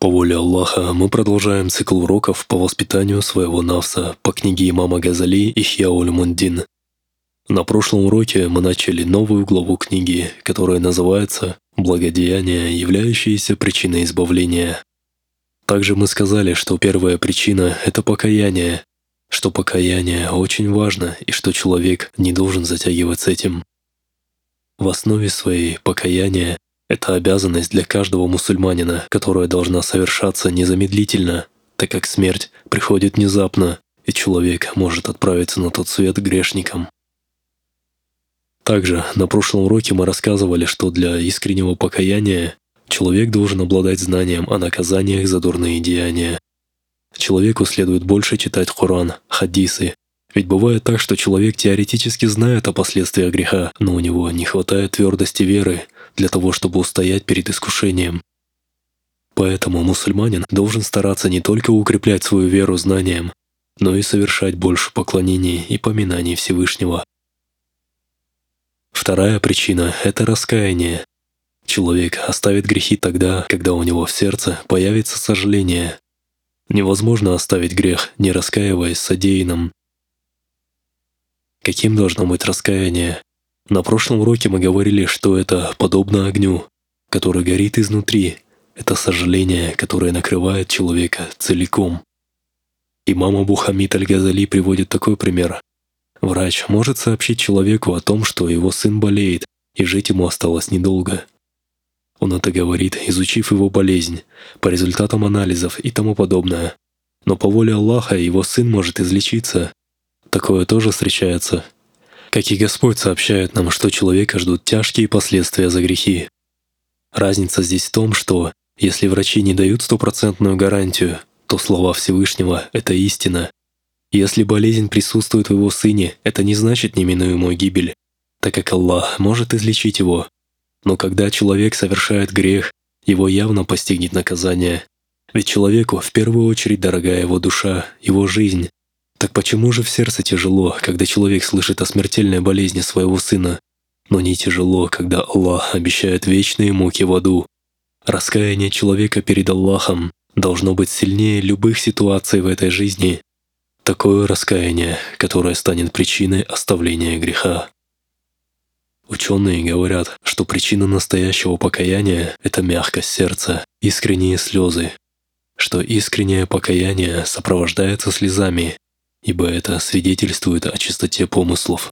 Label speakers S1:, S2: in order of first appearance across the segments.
S1: По воле Аллаха мы продолжаем цикл уроков по воспитанию своего нафса по книге имама Газали «Ихья уль-Мундин». На прошлом уроке мы начали новую главу книги, которая называется «Благодеяния, являющиеся причиной избавления». Также мы сказали, что первая причина — это покаяние, что покаяние очень важно и что человек не должен затягивать с этим. В основе своей покаяние — это обязанность для каждого мусульманина, которая должна совершаться незамедлительно, так как смерть приходит внезапно, и человек может отправиться на тот свет грешником. Также на прошлом уроке мы рассказывали, что для искреннего покаяния человек должен обладать знанием о наказаниях за дурные деяния. Человеку следует больше читать Коран, хадисы, ведь бывает так, что человек теоретически знает о последствиях греха, но у него не хватает твердости веры для того, чтобы устоять перед искушением. Поэтому мусульманин должен стараться не только укреплять свою веру знанием, но и совершать больше поклонений и поминаний Всевышнего. Вторая причина — это раскаяние. Человек оставит грехи тогда, когда у него в сердце появится сожаление. Невозможно оставить грех, не раскаиваясь содеянным. Каким должно быть раскаяние? На прошлом уроке мы говорили, что это подобно огню, который горит изнутри. Это сожаление, которое накрывает человека целиком. Имам Абу Хамид аль-Газали приводит такой пример. Врач может сообщить человеку о том, что его сын болеет, и жить ему осталось недолго. Он это говорит, изучив его болезнь, по результатам анализов и тому подобное. Но по воле Аллаха его сын может излечиться. Такое тоже встречается. Как и Господь сообщает нам, что человека ждут тяжкие последствия за грехи. Разница здесь в том, что если врачи не дают стопроцентную гарантию, то слова Всевышнего — это истина. Если болезнь присутствует в его сыне, это не значит неминуемую гибель, так как Аллах может излечить его. Но когда человек совершает грех, его явно постигнет наказание. Ведь человеку в первую очередь дорога его душа, его жизнь. Так почему же в сердце тяжело, когда человек слышит о смертельной болезни своего сына, но не тяжело, когда Аллах обещает вечные муки в аду? Раскаяние человека перед Аллахом должно быть сильнее любых ситуаций в этой жизни. Такое раскаяние, которое станет причиной оставления греха. Ученые говорят, что причина настоящего покаяния — это мягкость сердца, искренние слезы, что искреннее покаяние сопровождается слезами, ибо это свидетельствует о чистоте помыслов.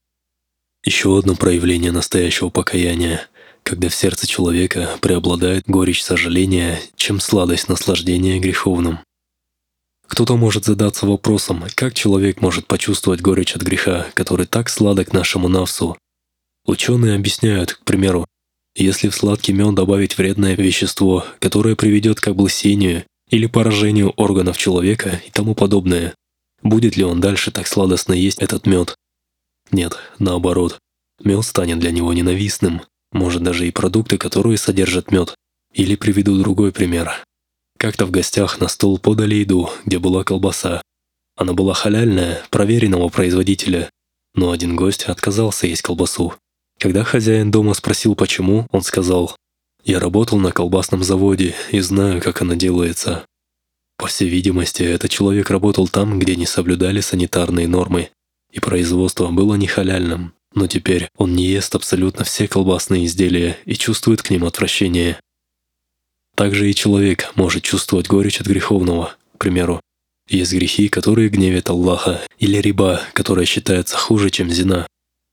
S1: Еще одно проявление настоящего покаяния — когда в сердце человека преобладает горечь сожаления, чем сладость наслаждения греховным. Кто-то может задаться вопросом, как человек может почувствовать горечь от греха, который так сладок нашему нафсу. Ученые объясняют, к примеру, если в сладкий мед добавить вредное вещество, которое приведет к облысению или поражению органов человека и тому подобное, будет ли он дальше так сладостно есть этот мед? Нет, наоборот. Мед станет для него ненавистным, может даже и продукты, которые содержат мед. Или приведу другой пример. Как-то в гостях на стол подали еду, где была колбаса. Она была халяльная, проверенного производителя, но один гость отказался есть колбасу. Когда хозяин дома спросил почему, он сказал: «Я работал на колбасном заводе и знаю, как она делается». По всей видимости, этот человек работал там, где не соблюдали санитарные нормы, и производство было не халяльным, но теперь он не ест абсолютно все колбасные изделия и чувствует к ним отвращение. Также и человек может чувствовать горечь от греховного. К примеру, есть грехи, которые гневят Аллаха, или риба, которая считается хуже, чем зина.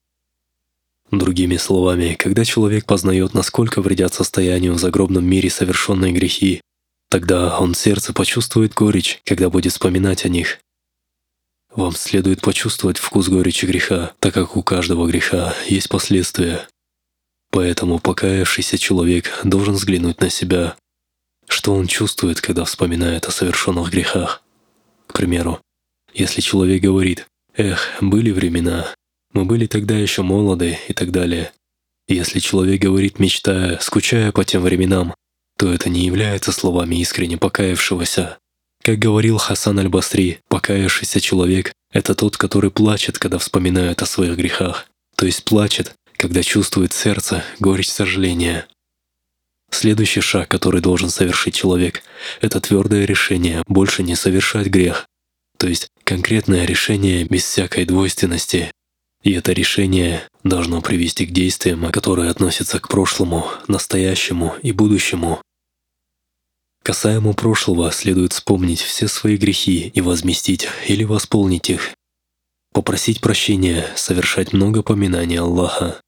S1: Другими словами, когда человек познает, насколько вредят состоянию в загробном мире совершенные грехи, тогда он в сердце почувствует горечь, когда будет вспоминать о них. Вам следует почувствовать вкус горечи греха, так как у каждого греха есть последствия. Поэтому покаявшийся человек должен взглянуть на себя. Что он чувствует, когда вспоминает о совершенных грехах? К примеру, если человек говорит: «Эх, были времена, мы были тогда еще молоды» и так далее. Если человек говорит, мечтая, скучая по тем временам, то это не является словами искренне покаявшегося. Как говорил Хасан аль-Басри, покаявшийся человек — это тот, который плачет, когда вспоминает о своих грехах, то есть плачет, когда чувствует в сердце горечь сожаления. Следующий шаг, который должен совершить человек, это твердое решение больше не совершать грех. То есть конкретное решение без всякой двойственности. И это решение должно привести к действиям, которые относятся к прошлому, настоящему и будущему. Касаемо прошлого, следует вспомнить все свои грехи и возместить или восполнить их. Попросить прощения, совершать много поминаний Аллаха.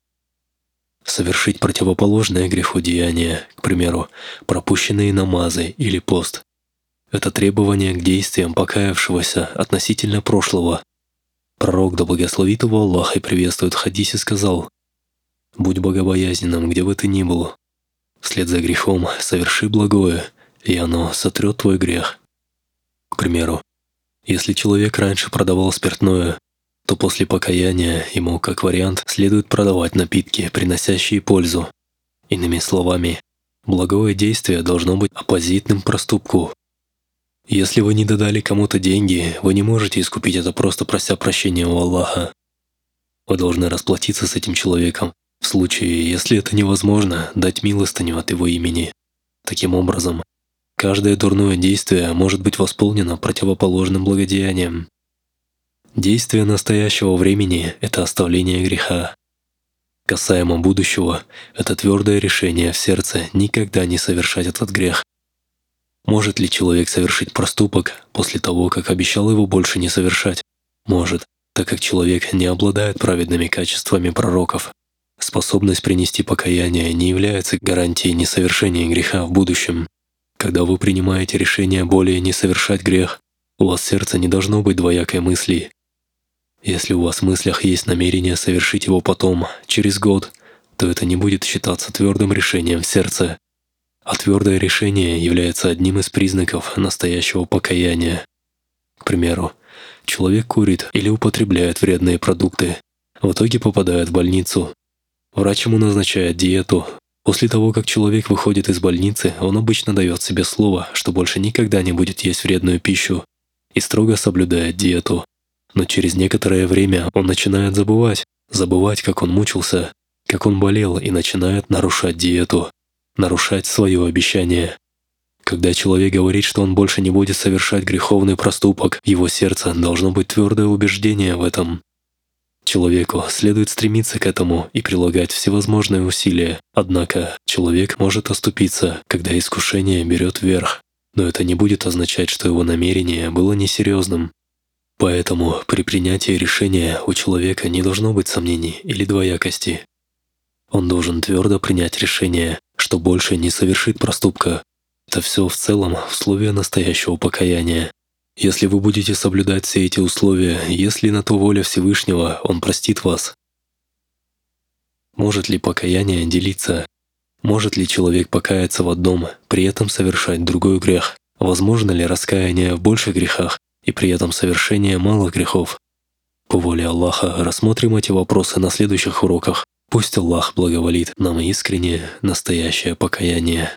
S1: Совершить противоположное греху деяние, к примеру, пропущенные намазы или пост. Это требование к действиям покаявшегося относительно прошлого. Пророк, да благословит его Аллах и приветствует в хадисе, сказал: «Будь богобоязненным, где бы ты ни был. Вслед за грехом соверши благое, и оно сотрет твой грех». К примеру, если человек раньше продавал спиртное, то после покаяния ему, как вариант, следует продавать напитки, приносящие пользу. Иными словами, благое действие должно быть оппозитным проступку. Если вы не додали кому-то деньги, вы не можете искупить это, просто прося прощения у Аллаха. Вы должны расплатиться с этим человеком. В случае, если это невозможно, дать милостыню от его имени. Таким образом, каждое дурное действие может быть восполнено противоположным благодеянием. Действие настоящего времени – это оставление греха. Касаемо будущего – это твердое решение в сердце никогда не совершать этот грех. Может ли человек совершить проступок после того, как обещал его больше не совершать? Может, так как человек не обладает праведными качествами пророков. Способность принести покаяние не является гарантией несовершения греха в будущем. Когда вы принимаете решение более не совершать грех, у вас в сердце не должно быть двоякой мысли. Если у вас в мыслях есть намерение совершить его потом, через год, то это не будет считаться твердым решением в сердце. А твердое решение является одним из признаков настоящего покаяния. К примеру, человек курит или употребляет вредные продукты, в итоге попадает в больницу. Врач ему назначает диету. После того, как человек выходит из больницы, он обычно дает себе слово, что больше никогда не будет есть вредную пищу, и строго соблюдает диету. Но через некоторое время он начинает забывать, как он мучился, как он болел, и начинает нарушать диету, нарушать свое обещание. Когда человек говорит, что он больше не будет совершать греховный проступок, в его сердце должно быть твердое убеждение в этом. Человеку следует стремиться к этому и прилагать всевозможные усилия. Однако человек может оступиться, когда искушение берет верх, но это не будет означать, что его намерение было несерьезным. Поэтому при принятии решения у человека не должно быть сомнений или двоякости. Он должен твердо принять решение, что больше не совершит проступка. Это все в целом условия настоящего покаяния. Если вы будете соблюдать все эти условия, если на то воля Всевышнего, Он простит вас. Может ли покаяние делиться? Может ли человек покаяться в одном, при этом совершать другой грех? Возможно ли раскаяние в больших грехах и при этом совершение малых грехов? По воле Аллаха рассмотрим эти вопросы на следующих уроках. Пусть Аллах благоволит нам искреннее, настоящее покаяние.